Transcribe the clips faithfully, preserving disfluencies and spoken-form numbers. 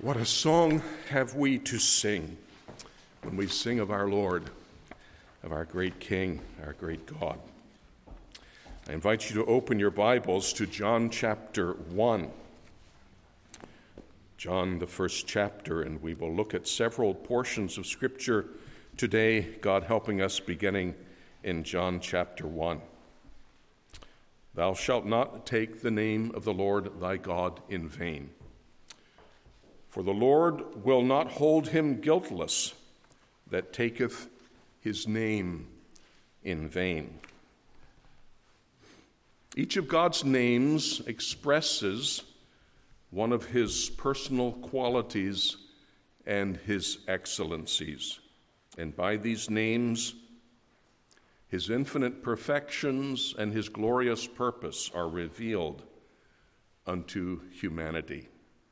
What a song have we to sing when we sing of our Lord, of our great King, our great God. I invite you to open your Bibles to John chapter one. John, the first chapter, and we will look at several portions of Scripture today, God helping us, beginning in John chapter one. Thou shalt not take the name of the Lord thy God in vain. For the Lord will not hold him guiltless that taketh his name in vain. Each of God's names expresses one of his personal qualities and his excellencies. And by these names, his infinite perfections and his glorious purpose are revealed unto humanity.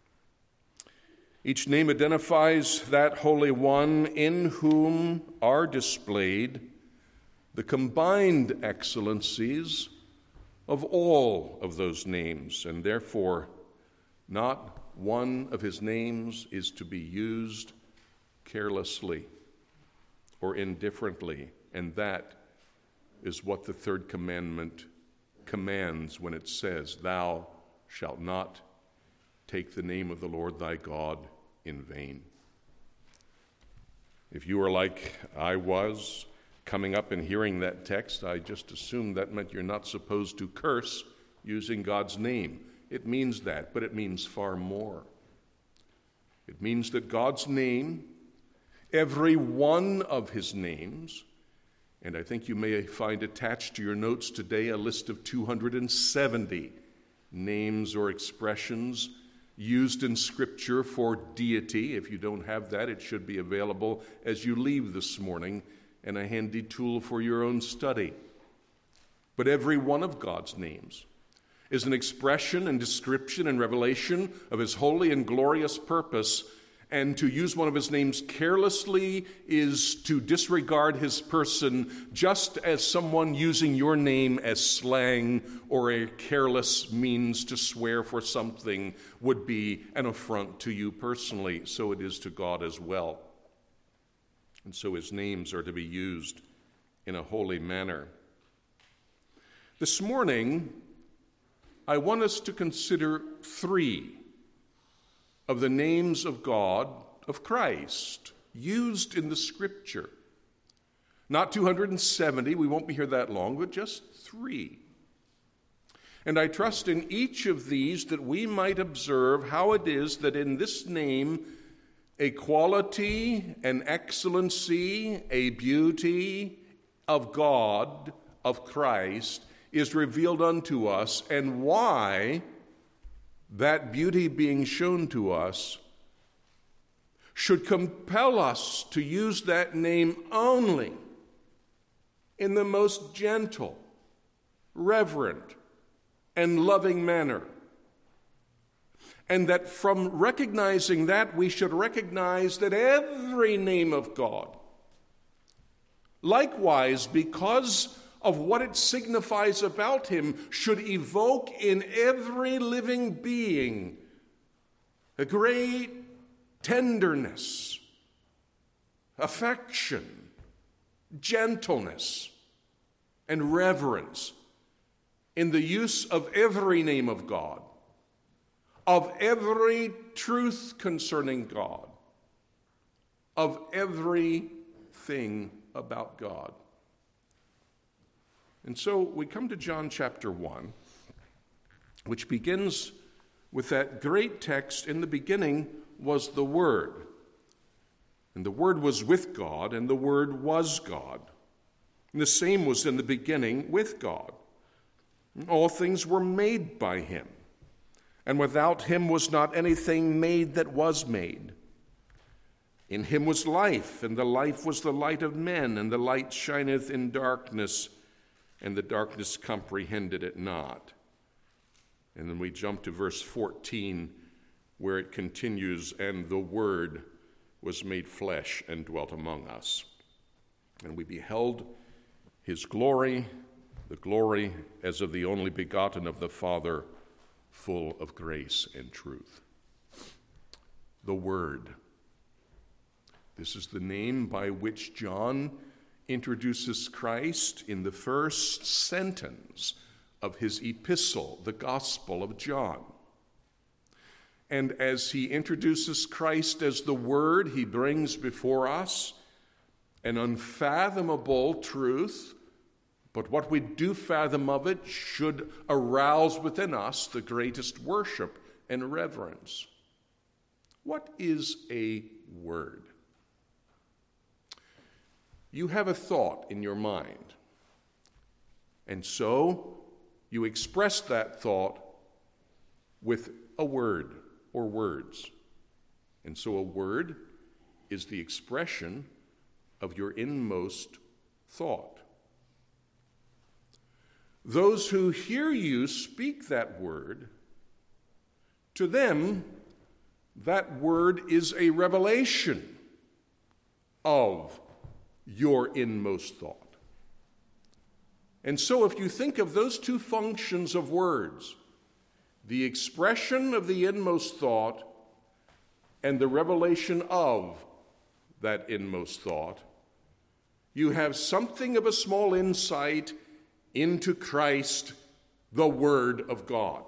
Each name identifies that Holy One in whom are displayed the combined excellencies of all of those names, and therefore not one of his names is to be used carelessly or indifferently, and that is what the third commandment commands when it says, "Thou shalt not take the name of the Lord thy God in vain." If you were like I was, coming up and hearing that text, I just assumed that meant you're not supposed to curse using God's name. It means that, but it means far more. It means that God's name, every one of his names, and I think you may find attached to your notes today a list of two hundred seventy names or expressions used in Scripture for deity. If you don't have that, it should be available as you leave this morning and a handy tool for your own study. But every one of God's names is an expression and description and revelation of his holy and glorious purpose, and to use one of his names carelessly is to disregard his person, just as someone using your name as slang or a careless means to swear for something would be an affront to you personally. So it is to God as well. And so his names are to be used in a holy manner. This morning, I want us to consider three of the names of God, of Christ, used in the Scripture. Not two hundred seventy, we won't be here that long, but just three. And I trust in each of these that we might observe how it is that in this name a quality, an excellency, a beauty of God, of Christ, is revealed unto us, and why that beauty being shown to us should compel us to use that name only in the most gentle, reverent, and loving manner. And that from recognizing that, we should recognize that every name of God, likewise, because of what it signifies about him, should evoke in every living being a great tenderness, affection, gentleness, and reverence in the use of every name of God, of every truth concerning God, of everything about God. And so we come to John chapter one, which begins with that great text, "In the beginning was the Word, and the Word was with God, and the Word was God. And the same was in the beginning with God. All things were made by him, and without him was not anything made that was made. In him was life, and the life was the light of men, and the light shineth in darkness, and the darkness comprehended it not." And then we jump to verse fourteen, where it continues, "And the Word was made flesh and dwelt among us. And we beheld his glory, the glory as of the only begotten of the Father, full of grace and truth." the Word. This is the name by which John introduces Christ in the first sentence of his epistle, the Gospel of John. And as he introduces Christ as the Word, he brings before us an unfathomable truth, but what we do fathom of it should arouse within us the greatest worship and reverence. What is a word? You have a thought in your mind, and so you express that thought with a word or words. And so a word is the expression of your inmost thought. Those who hear you speak that word, to them, that word is a revelation of your inmost thought. And so if you think of those two functions of words, the expression of the inmost thought and the revelation of that inmost thought, you have something of a small insight into Christ, the Word of God.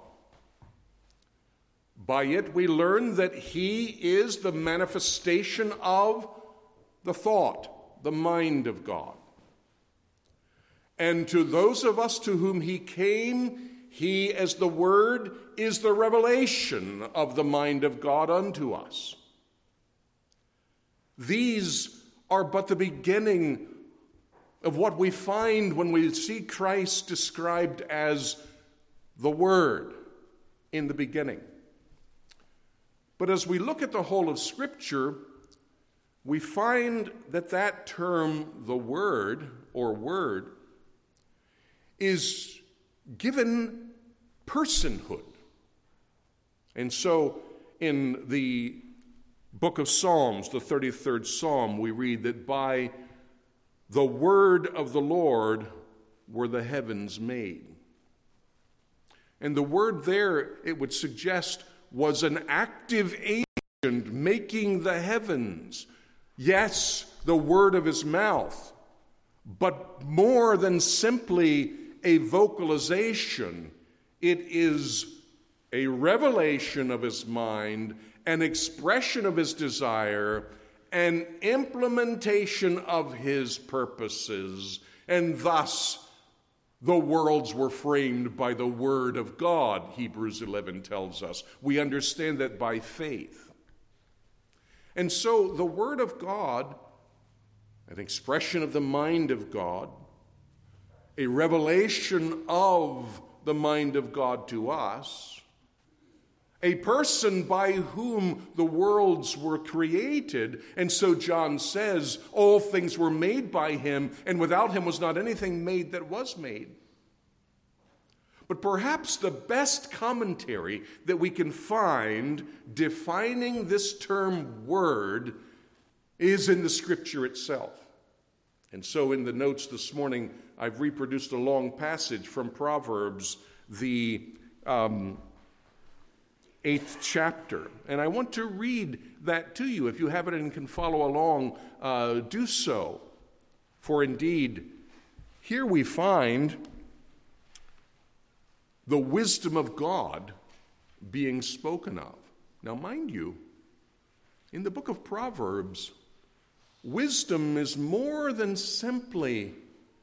By it we learn that he is the manifestation of the thought, the mind of God. And to those of us to whom he came, he, as the Word, is the revelation of the mind of God unto us. These are but the beginning of what we find when we see Christ described as the Word in the beginning. But as we look at the whole of Scripture, we find that that term, the Word, or Word, is given personhood. And so in the book of Psalms, the thirty-third Psalm, we read that by the word of the Lord were the heavens made. And the word there, it would suggest, was an active agent making the heavens. Yes, the word of his mouth, but more than simply a vocalization, it is a revelation of his mind, an expression of his desire, an implementation of his purposes, and thus the worlds were framed by the word of God, Hebrews eleven tells us. We understand that by faith. And so the word of God, an expression of the mind of God, a revelation of the mind of God to us, a person by whom the worlds were created. And so John says, all things were made by him, and without him was not anything made that was made. But perhaps the best commentary that we can find defining this term word is in the Scripture itself. And so in the notes this morning, I've reproduced a long passage from Proverbs, the um, eighth chapter. And I want to read that to you. If you have it and can follow along, uh, do so. For indeed, here we find the wisdom of God being spoken of. Now, mind you, in the book of Proverbs, wisdom is more than simply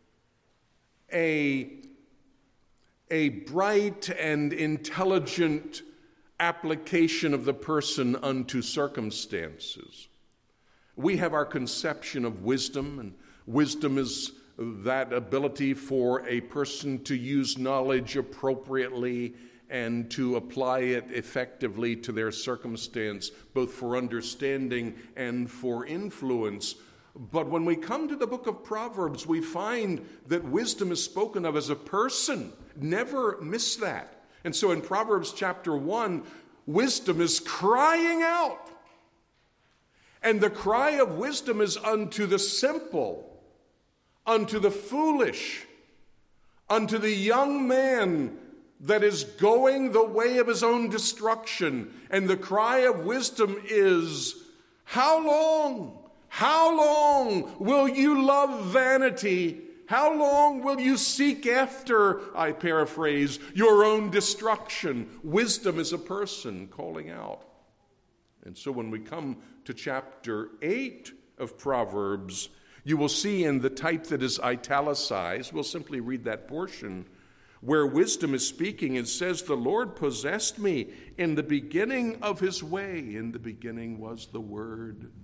a, a bright and intelligent application of the person unto circumstances. We have our conception of wisdom, and wisdom is that ability for a person to use knowledge appropriately and to apply it effectively to their circumstance, both for understanding and for influence. But when we come to the book of Proverbs, we find that wisdom is spoken of as a person. Never miss that. And so in Proverbs chapter one, wisdom is crying out. And the cry of wisdom is unto the simple, unto the foolish, unto the young man that is going the way of his own destruction. And the cry of wisdom is, how long, how long will you love vanity? How long will you seek after, I paraphrase, your own destruction? Wisdom is a person calling out. And so when we come to chapter eight of Proverbs, you will see in the type that is italicized, we'll simply read that portion, where wisdom is speaking, it says, the Lord possessed me in the beginning of his way. In the beginning was the Word.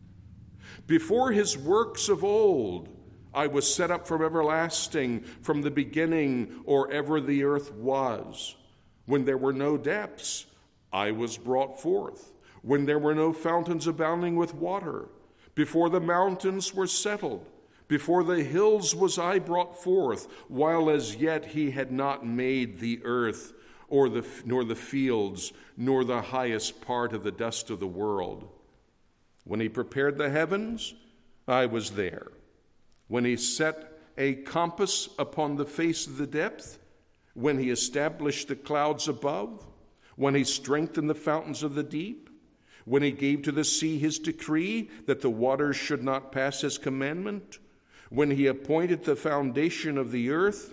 Before his works of old, I was set up from everlasting, from the beginning, or ever the earth was. When there were no depths, I was brought forth. When there were no fountains abounding with water, before the mountains were settled, before the hills was I brought forth, while as yet he had not made the earth, or the nor the fields, nor the highest part of the dust of the world. When he prepared the heavens, I was there. When he set a compass upon the face of the depth, when he established the clouds above, when he strengthened the fountains of the deep, when he gave to the sea his decree that the waters should not pass his commandment, when he appointed the foundation of the earth,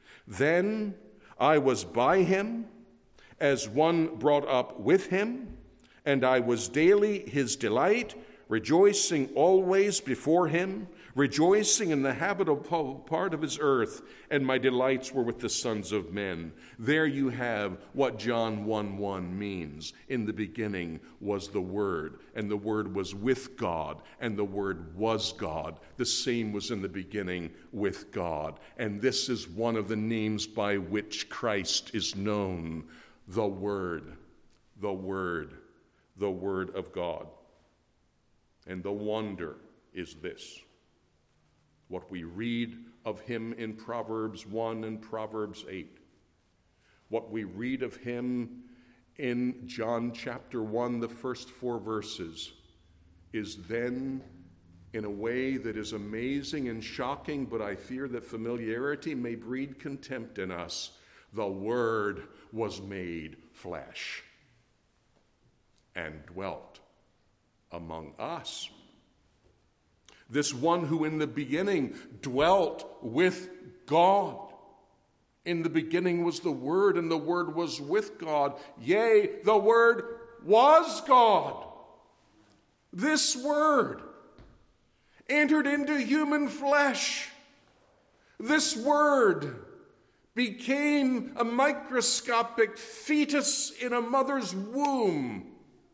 then I was by him as one brought up with him, and I was daily his delight, rejoicing always before him, rejoicing in the habitable part of his earth, and my delights were with the sons of men. There you have what John one one means. In the beginning was the Word, and the Word was with God, and the Word was God. The same was in the beginning with God. And this is one of the names by which Christ is known, the Word, the Word, the Word of God. And the wonder is this. What we read of him in Proverbs one and Proverbs eight. What we read of him in John chapter one, the first four verses, is then, in a way that is amazing and shocking, but I fear that familiarity may breed contempt in us, the Word was made flesh and dwelt among us. This one who in the beginning dwelt with God. In the beginning was the Word, and the Word was with God. Yea, the Word was God. This Word entered into human flesh. This Word became a microscopic fetus in a mother's womb.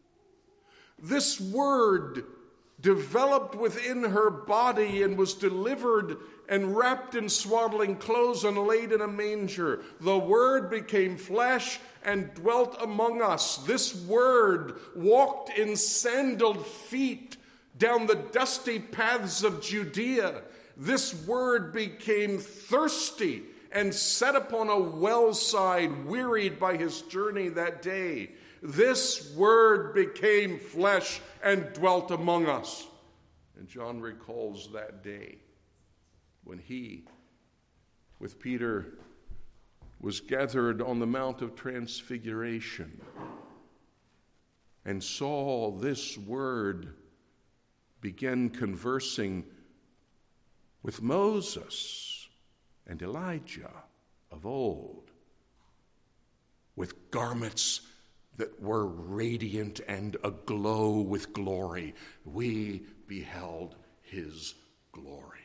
This Word developed within her body and was delivered and wrapped in swaddling clothes and laid in a manger. The Word became flesh and dwelt among us. This Word walked in sandaled feet down the dusty paths of Judea. This Word became thirsty and sat upon a well-side, wearied by his journey that day. This Word became flesh and dwelt among us. And John recalls that day when he, with Peter, was gathered on the Mount of Transfiguration and saw this Word begin conversing with Moses and Elijah of old, with garments that were radiant and aglow with glory. We beheld his glory.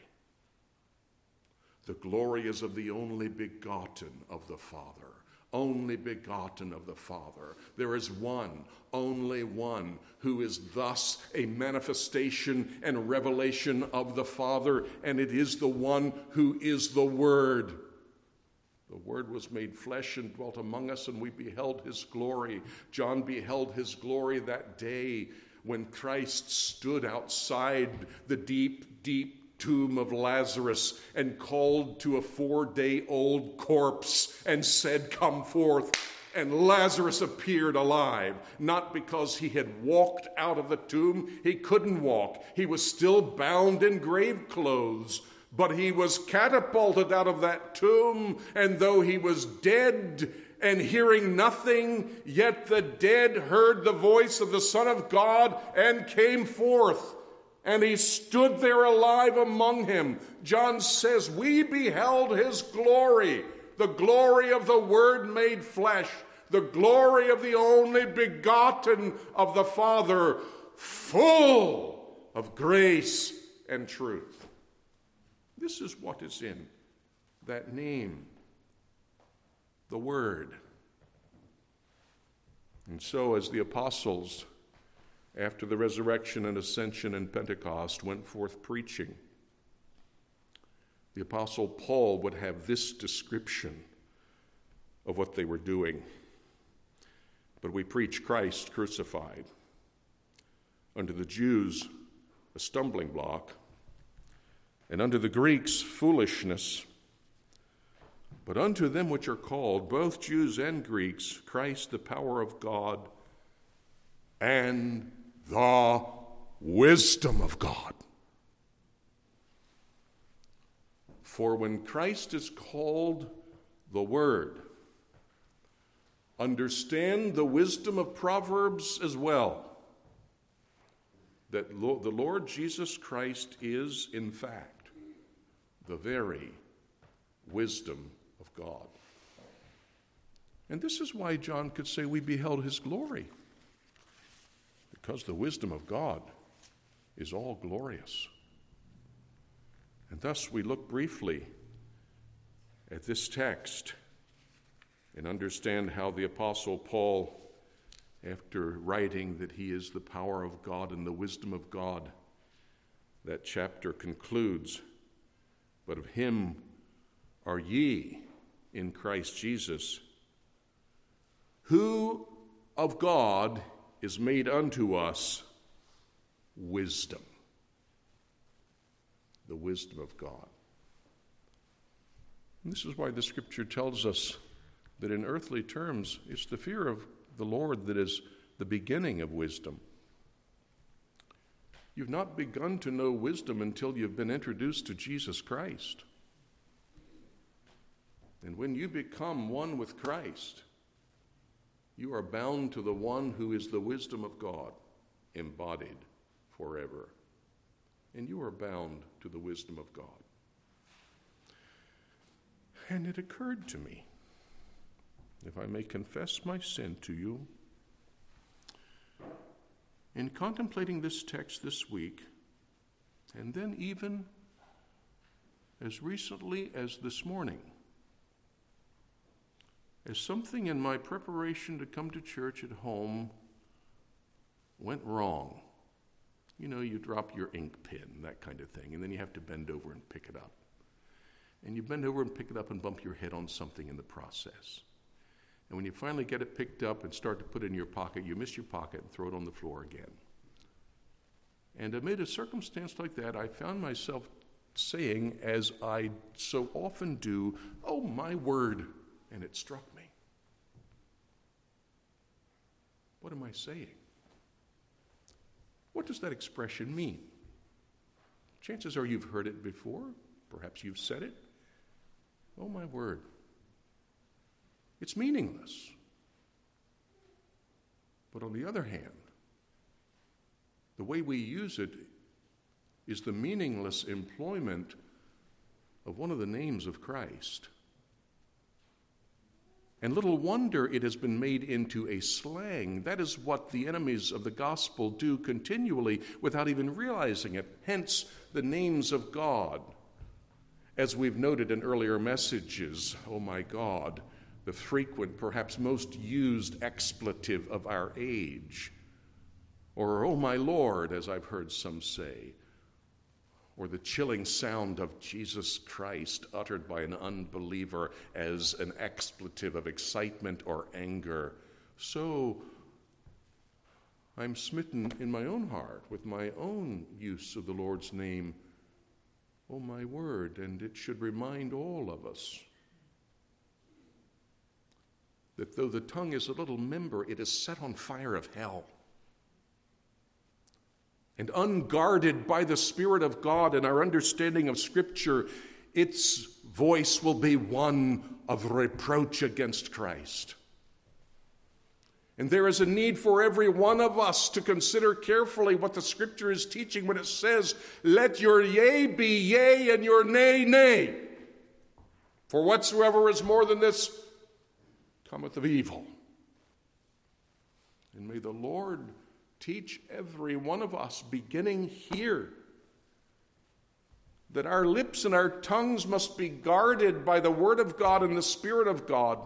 The glory is of the only begotten of the Father. Only begotten of the Father. There is one, only one, who is thus a manifestation and a revelation of the Father, and it is the one who is the Word. The Word was made flesh and dwelt among us, and we beheld his glory. John beheld his glory that day when Christ stood outside the deep, deep tomb of Lazarus and called to a four-day-old corpse and said, "Come forth." And Lazarus appeared alive, not because he had walked out of the tomb. He couldn't walk. He was still bound in grave clothes. But he was catapulted out of that tomb, and though he was dead, and hearing nothing, yet the dead heard the voice of the Son of God and came forth, and he stood there alive among him. John says, we beheld his glory, the glory of the Word made flesh, the glory of the only begotten of the Father, full of grace and truth. This is what is in that name, the Word. And so as the apostles, after the resurrection and ascension and Pentecost, went forth preaching, the Apostle Paul would have this description of what they were doing. But we preach Christ crucified, unto the Jews a stumbling block, and unto the Greeks foolishness, but unto them which are called, both Jews and Greeks, Christ the power of God and the wisdom of God. For when Christ is called the Word, understand the wisdom of Proverbs as well, that the Lord Jesus Christ is, in fact, the very wisdom of God. And this is why John could say we beheld his glory, because the wisdom of God is all glorious. And thus we look briefly at this text and understand how the Apostle Paul, after writing that he is the power of God and the wisdom of God, that chapter concludes, but of him are ye in Christ Jesus, who of God is made unto us wisdom. The wisdom of God. And this is why the Scripture tells us that in earthly terms, it's the fear of the Lord that is the beginning of wisdom. You've not begun to know wisdom until you've been introduced to Jesus Christ. And when you become one with Christ, you are bound to the one who is the wisdom of God, embodied forever. And you are bound to the wisdom of God. And it occurred to me, if I may confess my sin to you, in contemplating this text this week, and then even as recently as this morning, as something in my preparation to come to church at home went wrong. You know, you drop your ink pen, that kind of thing, and then you have to bend over and pick it up. And you bend over and pick it up and bump your head on something in the process. And when you finally get it picked up and start to put it in your pocket, you miss your pocket and throw it on the floor again. And amid a circumstance like that, I found myself saying, as I so often do, "Oh, my word," and it struck me. What am I saying? What does that expression mean? Chances are you've heard it before. Perhaps you've said it. Oh, my word. It's meaningless. But on the other hand, the way we use it is the meaningless employment of one of the names of Christ. And little wonder it has been made into a slang. That is what the enemies of the gospel do continually without even realizing it. Hence, the names of God. As we've noted in earlier messages, oh my God, the frequent, perhaps most used expletive of our age. Or, oh my Lord, as I've heard some say. Or the chilling sound of Jesus Christ uttered by an unbeliever as an expletive of excitement or anger. So I'm smitten in my own heart with my own use of the Lord's name. Oh, my word, and it should remind all of us that though the tongue is a little member, it is set on fire of hell. And unguarded by the Spirit of God and our understanding of Scripture, its voice will be one of reproach against Christ. And there is a need for every one of us to consider carefully what the Scripture is teaching when it says, let your yea be yea and your nay, nay. For whatsoever is more than this cometh of evil. And may the Lord teach every one of us, beginning here, that our lips and our tongues must be guarded by the Word of God and the Spirit of God.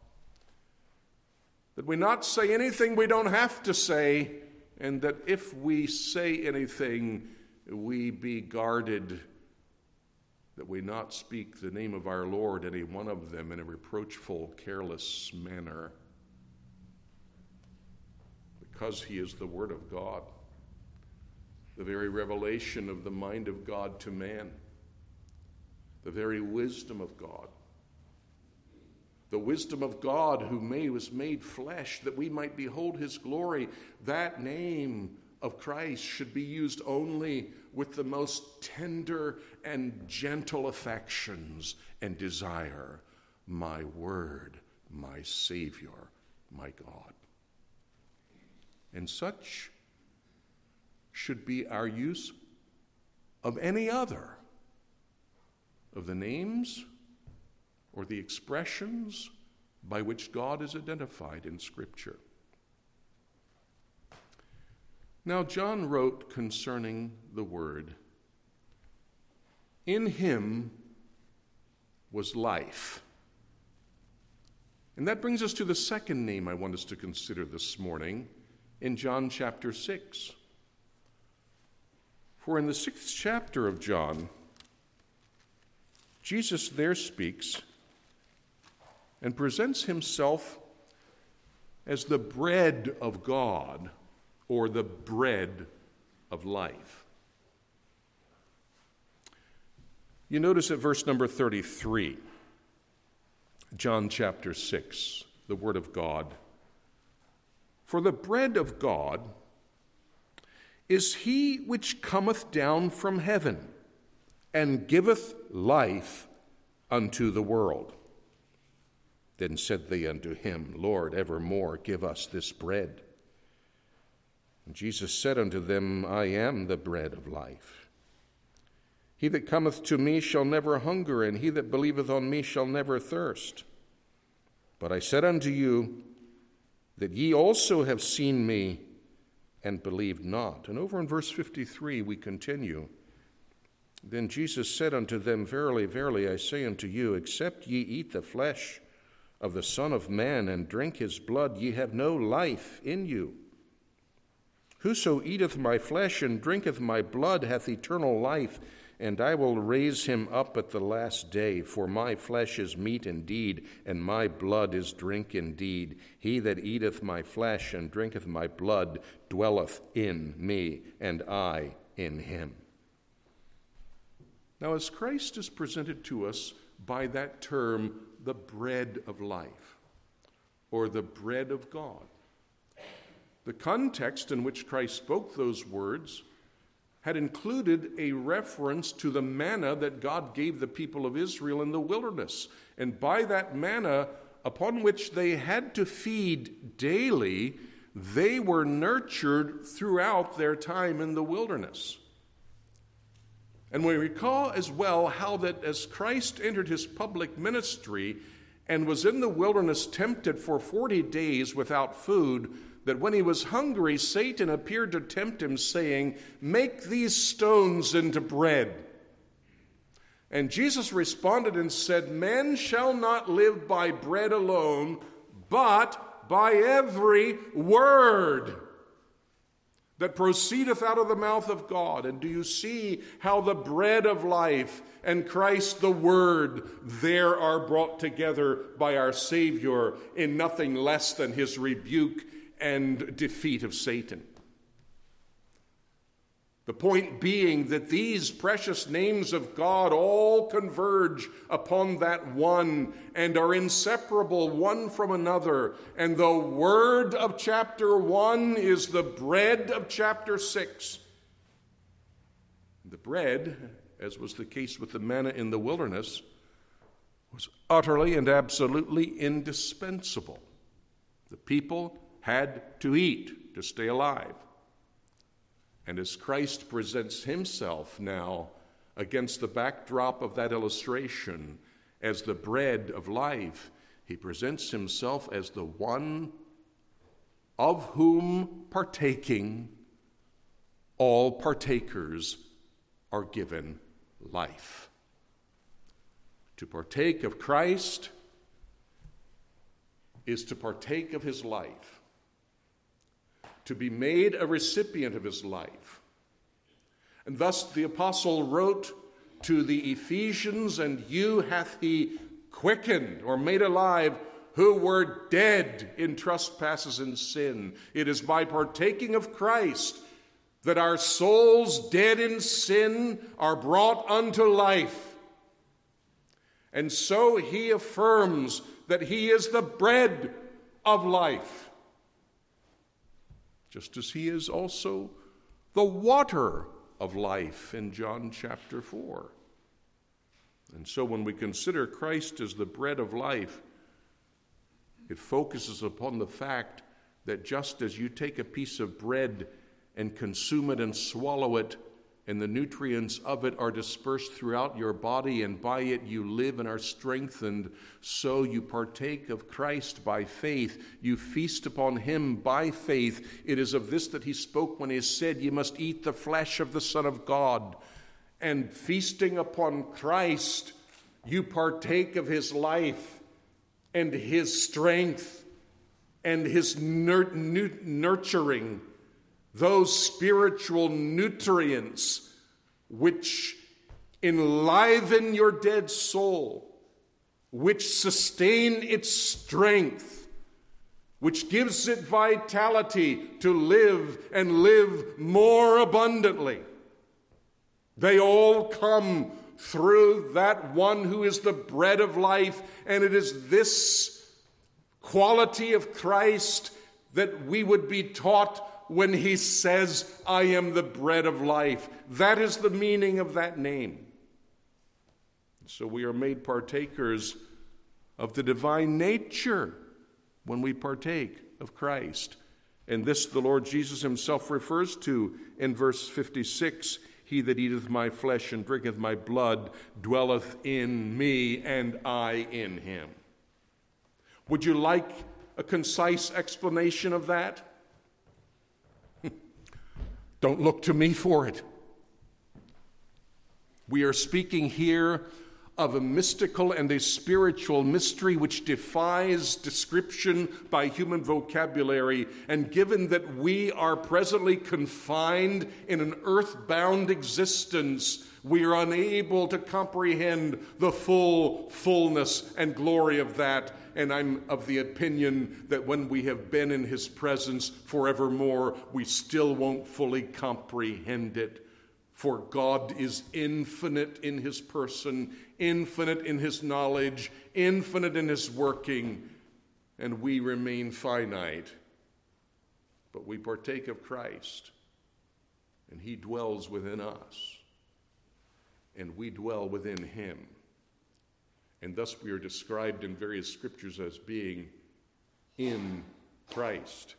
That we not say anything we don't have to say, and that if we say anything, we be guarded, that we not speak the name of our Lord, any one of them, in a reproachful, careless manner, because he is the Word of God, the very revelation of the mind of God to man, the very wisdom of God. The wisdom of God who made, was made flesh that we might behold his glory. That name of Christ should be used only with the most tender and gentle affections and desire. My word, my Savior, my God. And such should be our use of any other of the names or the expressions by which God is identified in Scripture. Now, John wrote concerning the Word, in him was life. And that brings us to the second name I want us to consider this morning in John chapter six. For in the sixth chapter of John, Jesus there speaks and presents himself as the bread of God, or the bread of life. You notice at verse number thirty-three, John chapter six, the Word of God. For the bread of God is he which cometh down from heaven, and giveth life unto the world. Then said they unto him, Lord, evermore give us this bread. And Jesus said unto them, I am the bread of life. He that cometh to me shall never hunger, and he that believeth on me shall never thirst. But I said unto you, that ye also have seen me, and believed not. And over in verse fifty-three we continue. Then Jesus said unto them, Verily, verily, I say unto you, except ye eat the flesh of the Son of Man, and drink his blood, ye have no life in you. Whoso eateth my flesh and drinketh my blood hath eternal life, and I will raise him up at the last day. For my flesh is meat indeed, and my blood is drink indeed. He that eateth my flesh and drinketh my blood dwelleth in me, and I in him. Now, as Christ is presented to us by that term, the bread of life, or the bread of God, the context in which Christ spoke those words had included a reference to the manna that God gave the people of Israel in the wilderness. And by that manna, upon which they had to feed daily, they were nurtured throughout their time in the wilderness. And we recall as well how that as Christ entered his public ministry and was in the wilderness tempted for forty days without food, that when he was hungry, Satan appeared to tempt him, saying, Make these stones into bread. And Jesus responded and said, Man shall not live by bread alone, but by every word that proceedeth out of the mouth of God. And do you see how the bread of life and Christ the Word there are brought together by our Savior in nothing less than his rebuke and defeat of Satan? The point being that these precious names of God all converge upon that one and are inseparable one from another. And the word of chapter one is the bread of chapter six. The bread, as was the case with the manna in the wilderness, was utterly and absolutely indispensable. The people had to eat to stay alive. And as Christ presents himself now against the backdrop of that illustration as the bread of life, he presents himself as the one of whom partaking, all partakers are given life. To partake of Christ is to partake of his life, to be made a recipient of his life. And thus the apostle wrote to the Ephesians, "And you hath he quickened," or made alive, "who were dead in trespasses and sin." It is by partaking of Christ that our souls dead in sin are brought unto life. And so he affirms that he is the bread of life, just as he is also the water of life in John chapter four. And so when we consider Christ as the bread of life, it focuses upon the fact that just as you take a piece of bread and consume it and swallow it, and the nutrients of it are dispersed throughout your body, and by it you live and are strengthened, so you partake of Christ by faith. You feast upon him by faith. It is of this that he spoke when he said, "You must eat the flesh of the Son of God." And feasting upon Christ, you partake of his life and his strength and his nur- nu- nurturing, those spiritual nutrients which enliven your dead soul, which sustain its strength, which gives it vitality to live and live more abundantly. They all come through that one who is the bread of life, and it is this quality of Christ that we would be taught when he says, "I am the bread of life." That is the meaning of that name. So we are made partakers of the divine nature when we partake of Christ. And this the Lord Jesus himself refers to in verse fifty-six. "He that eateth my flesh and drinketh my blood dwelleth in me, and I in him." Would you like a concise explanation of that? Don't look to me for it. We are speaking here of a mystical and a spiritual mystery which defies description by human vocabulary. And given that we are presently confined in an earthbound existence, we are unable to comprehend the full fullness and glory of that. And I'm of the opinion that when we have been in his presence forevermore, we still won't fully comprehend it. For God is infinite in his person, infinite in his knowledge, infinite in his working, and we remain finite. But we partake of Christ, and he dwells within us, and we dwell within him. And thus we are described in various scriptures as being in Christ.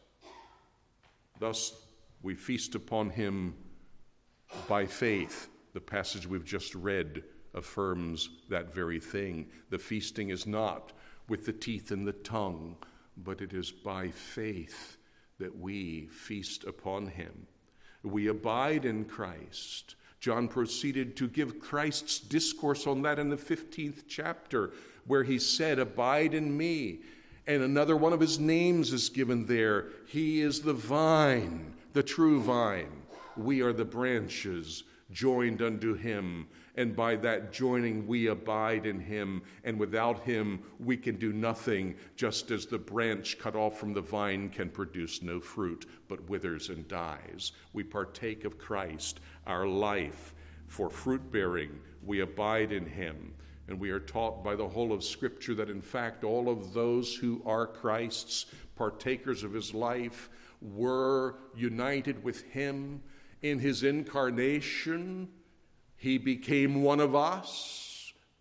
Thus we feast upon him by faith. The passage we've just read affirms that very thing. The feasting is not with the teeth and the tongue, but it is by faith that we feast upon him. We abide in Christ. John proceeded to give Christ's discourse on that in the fifteenth chapter, where he said, "Abide in me." And another one of his names is given there. He is the vine, the true vine. We are the branches joined unto him, and by that joining we abide in him, and without him we can do nothing, just as the branch cut off from the vine can produce no fruit, but withers and dies. We partake of Christ, our life for fruit bearing. We abide in him, and we are taught by the whole of Scripture that in fact all of those who are Christ's, partakers of his life, were united with him in his incarnation. He became one of us,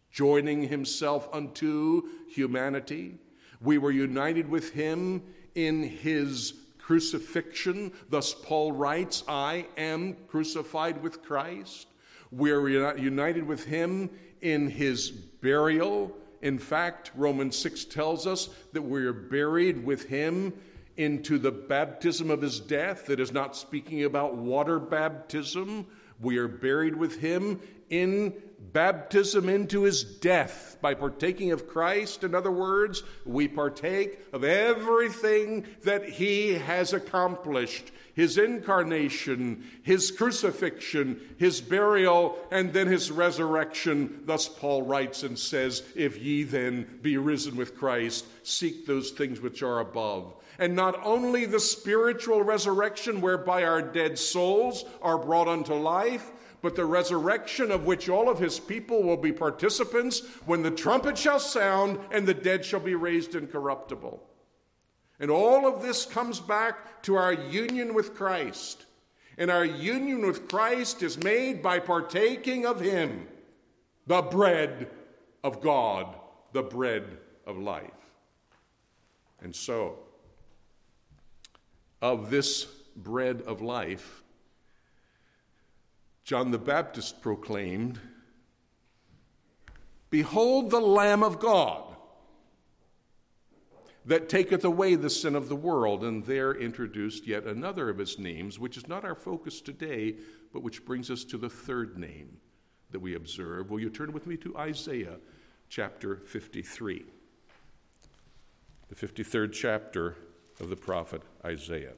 joining himself unto humanity. We were united with him in his crucifixion. Thus Paul writes, I am crucified with Christ. We are united with him in his burial. In fact, Romans six tells us that we are buried with him into the baptism of his death. It is not speaking about water baptism. We are buried with him in baptism into his death by partaking of Christ. In other words, we partake of everything that he has accomplished. His incarnation, his crucifixion, his burial, and then his resurrection. Thus Paul writes and says, if ye then be risen with Christ, seek those things which are above. And not only the spiritual resurrection whereby our dead souls are brought unto life, but the resurrection of which all of his people will be participants when the trumpet shall sound and the dead shall be raised incorruptible. And all of this comes back to our union with Christ. And our union with Christ is made by partaking of him, the bread of God, the bread of life. And so, of this bread of life, John the Baptist proclaimed, behold the Lamb of God, that taketh away the sin of the world. And there introduced yet another of his names, which is not our focus today, but which brings us to the third name that we observe. Will you turn with me to Isaiah chapter fifty-three? The fifty-third chapter of the prophet Isaiah.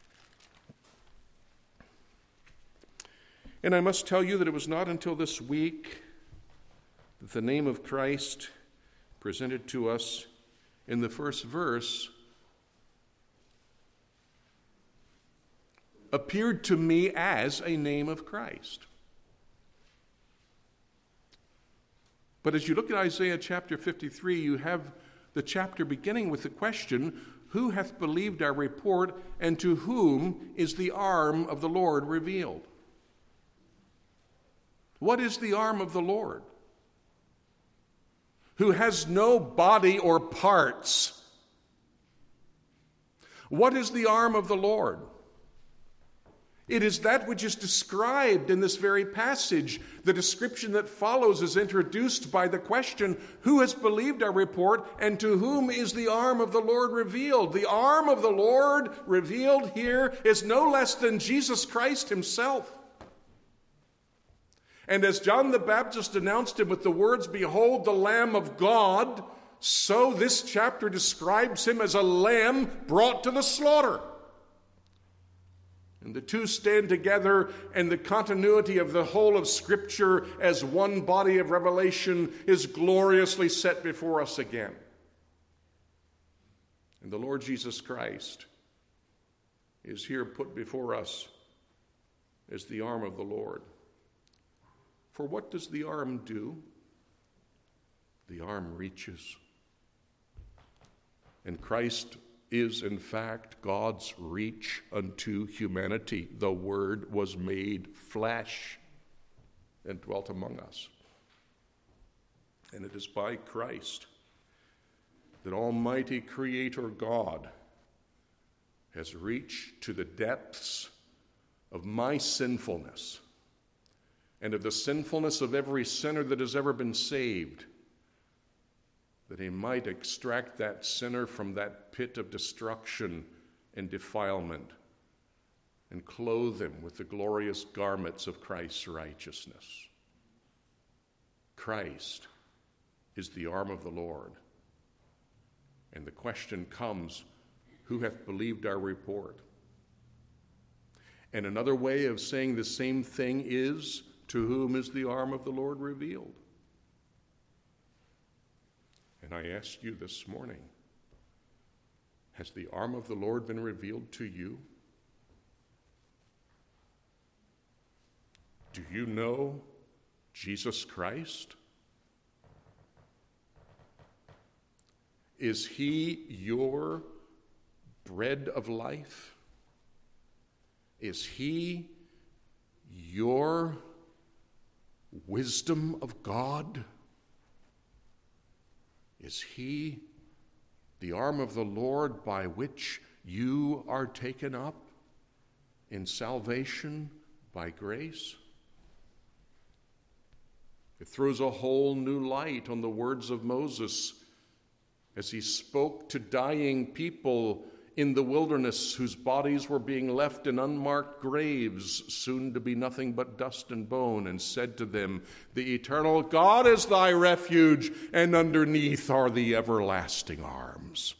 And I must tell you that it was not until this week that the name of Christ presented to us in the first verse appeared to me as a name of Christ. But as you look at Isaiah chapter fifty-three, you have the chapter beginning with the question, who hath believed our report, and to whom is the arm of the Lord revealed? What is the arm of the Lord? Who has no body or parts. What is the arm of the Lord? It is that which is described in this very passage. The description that follows is introduced by the question, who has believed our report, and to whom is the arm of the Lord revealed? The arm of the Lord revealed here is no less than Jesus Christ himself. And as John the Baptist announced him with the words, behold the Lamb of God, so this chapter describes him as a lamb brought to the slaughter. And the two stand together, and the continuity of the whole of Scripture as one body of revelation is gloriously set before us again. And the Lord Jesus Christ is here put before us as the arm of the Lord. For what does the arm do? The arm reaches. And Christ is, in fact, God's reach unto humanity. The Word was made flesh and dwelt among us. And it is by Christ that Almighty Creator God has reached to the depths of my sinfulness and of the sinfulness of every sinner that has ever been saved, that he might extract that sinner from that pit of destruction and defilement and clothe him with the glorious garments of Christ's righteousness. Christ is the arm of the Lord. And the question comes, who hath believed our report? And another way of saying the same thing is, to whom is the arm of the Lord revealed? And I ask you this morning, has the arm of the Lord been revealed to you? Do you know Jesus Christ? Is he your bread of life? Is he your wisdom of God? Is he the arm of the Lord by which you are taken up in salvation by grace? It throws a whole new light on the words of Moses as he spoke to dying people in the wilderness whose bodies were being left in unmarked graves, soon to be nothing but dust and bone, and said to them, "The eternal God is thy refuge, and underneath are the everlasting arms."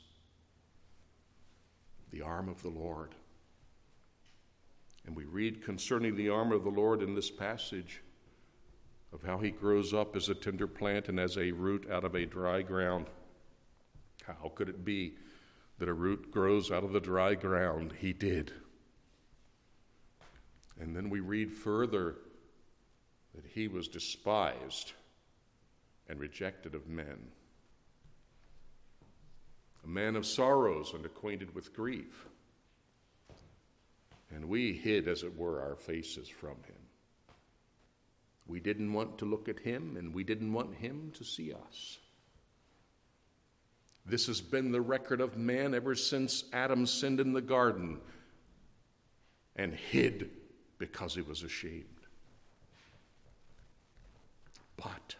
The arm of the Lord. And we read concerning the arm of the Lord in this passage of how he grows up as a tender plant and as a root out of a dry ground. How could it be that a root grows out of the dry ground? He did. And then we read further that he was despised and rejected of men, a man of sorrows and acquainted with grief. And we hid, as it were, our faces from him. We didn't want to look at him, and we didn't want him to see us. This has been the record of man ever since Adam sinned in the garden and hid because he was ashamed. But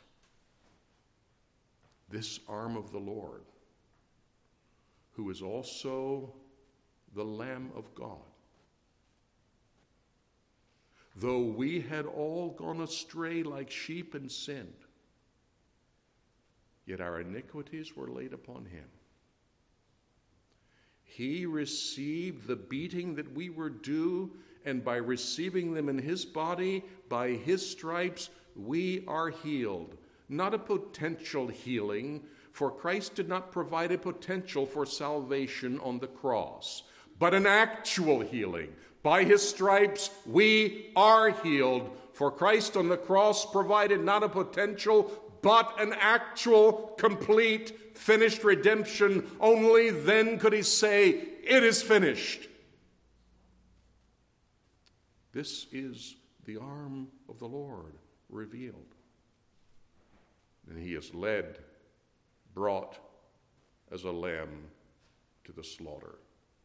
this arm of the Lord, who is also the Lamb of God, though we had all gone astray like sheep and sinned, yet our iniquities were laid upon him. He received the beating that we were due, and by receiving them in his body, by his stripes, we are healed. Not a potential healing, for Christ did not provide a potential for salvation on the cross, but an actual healing. By his stripes, we are healed, for Christ on the cross provided not a potential, but an actual, complete, finished redemption. Only then could he say, "It is finished." This is the arm of the Lord revealed. And he is led, brought as a lamb to the slaughter.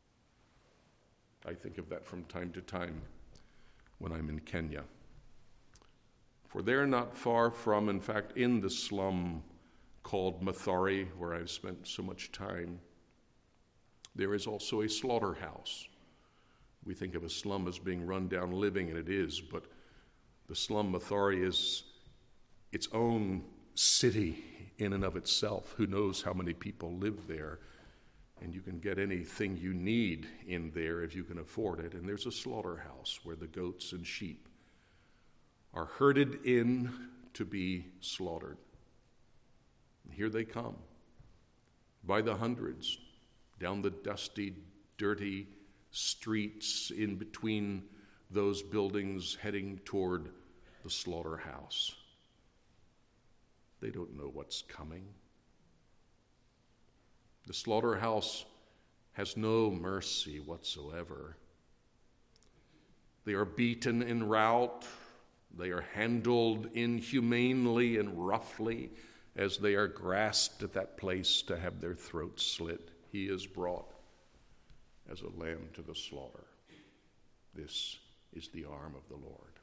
I think of that from time to time when I'm in Kenya. For they're not far from, in fact, in the slum called Mathare, where I've spent so much time, there is also a slaughterhouse. We think of a slum as being run down living, and it is, but the slum Mathare is its own city in and of itself. Who knows how many people live there? And you can get anything you need in there if you can afford it. And there's a slaughterhouse where the goats and sheep are herded in to be slaughtered. And here they come, by the hundreds, down the dusty, dirty streets in between those buildings, heading toward the slaughterhouse. They don't know what's coming. The slaughterhouse has no mercy whatsoever. They are beaten en route. They are handled inhumanely and roughly as they are grasped at that place to have their throats slit. He is brought as a lamb to the slaughter. This is the arm of the Lord.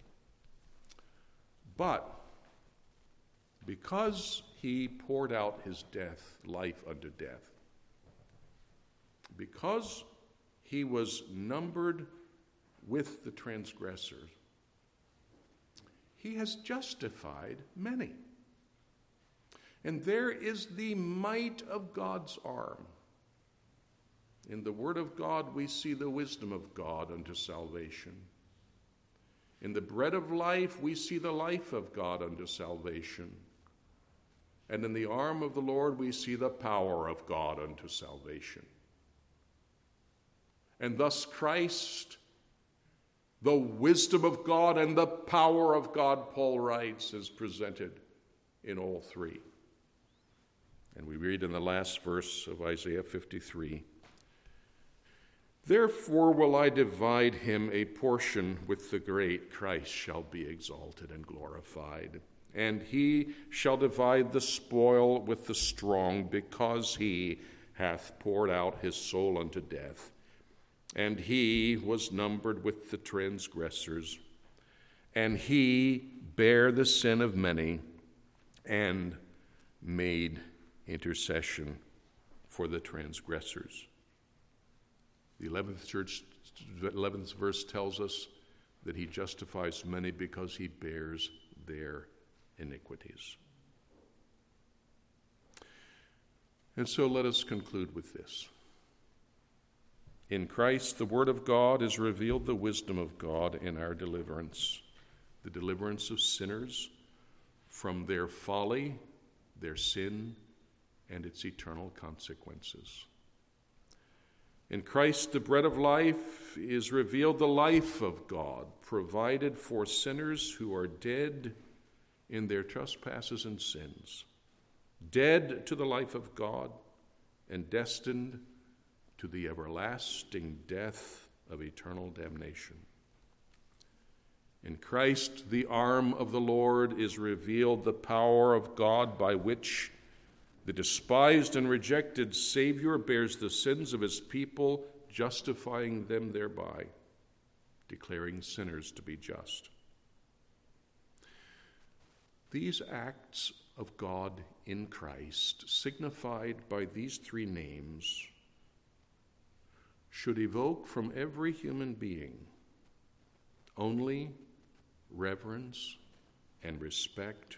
But because he poured out his death, life unto death, because he was numbered with the transgressors, he has justified many. And there is the might of God's arm. In the Word of God, we see the wisdom of God unto salvation. In the bread of life, we see the life of God unto salvation. And in the arm of the Lord, we see the power of God unto salvation. And thus Christ, the wisdom of God and the power of God, Paul writes, is presented in all three. And we read in the last verse of Isaiah fifty-three, "Therefore will I divide him a portion with the great. Christ shall be exalted and glorified. and he shall divide the spoil with the strong, because he hath poured out his soul unto death. And he was numbered with the transgressors, and he bare the sin of many, and made intercession for the transgressors. The eleventh church, eleventh verse tells us that he justifies many because he bears their iniquities. And so let us conclude with this. In Christ, the Word of God is revealed the wisdom of God in our deliverance, the deliverance of sinners from their folly, their sin, and its eternal consequences. In Christ, the bread of life, is revealed the life of God, provided for sinners who are dead in their trespasses and sins, dead to the life of God, and destined to the everlasting death of eternal damnation. In Christ, the arm of the Lord, is revealed the power of God by which the despised and rejected Savior bears the sins of his people, justifying them thereby, declaring sinners to be just. These acts of God in Christ, signified by these three names, should evoke from every human being only reverence and respect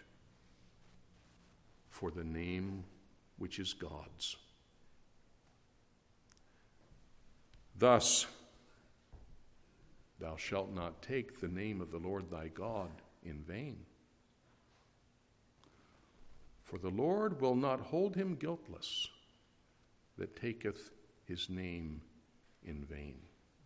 for the name which is God's. Thus, thou shalt not take the name of the Lord thy God in vain. For the Lord will not hold him guiltless that taketh his name in vain.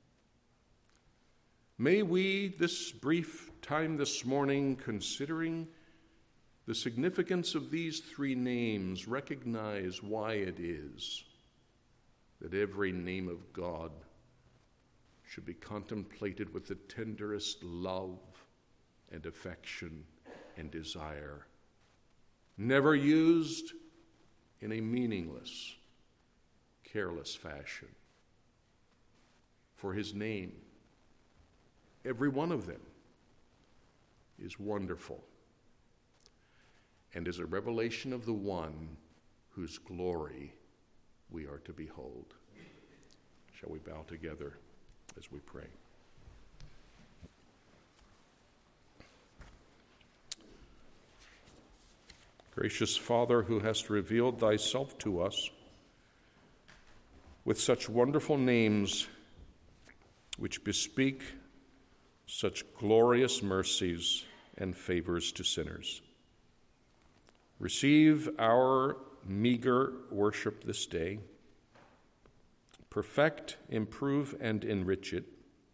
May we, this brief time this morning, considering the significance of these three names, recognize why it is that every name of God should be contemplated with the tenderest love and affection and desire, never used in a meaningless, careless fashion. For his name, every one of them, is wonderful and is a revelation of the one whose glory we are to behold. Shall we bow together as we pray? Gracious Father, who hast revealed thyself to us with such wonderful names which bespeak such glorious mercies and favors to sinners, receive our meager worship this day. Perfect, improve, and enrich it.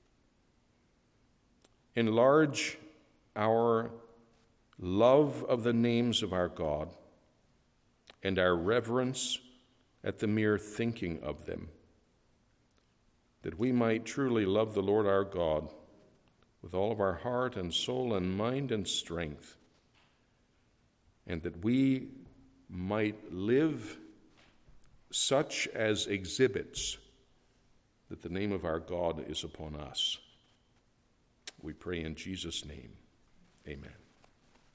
Enlarge our love of the names of our God and our reverence at the mere thinking of them, that we might truly love the Lord our God with all of our heart and soul and mind and strength, and that we might live such as exhibits that the name of our God is upon us. We pray in Jesus' name. Amen.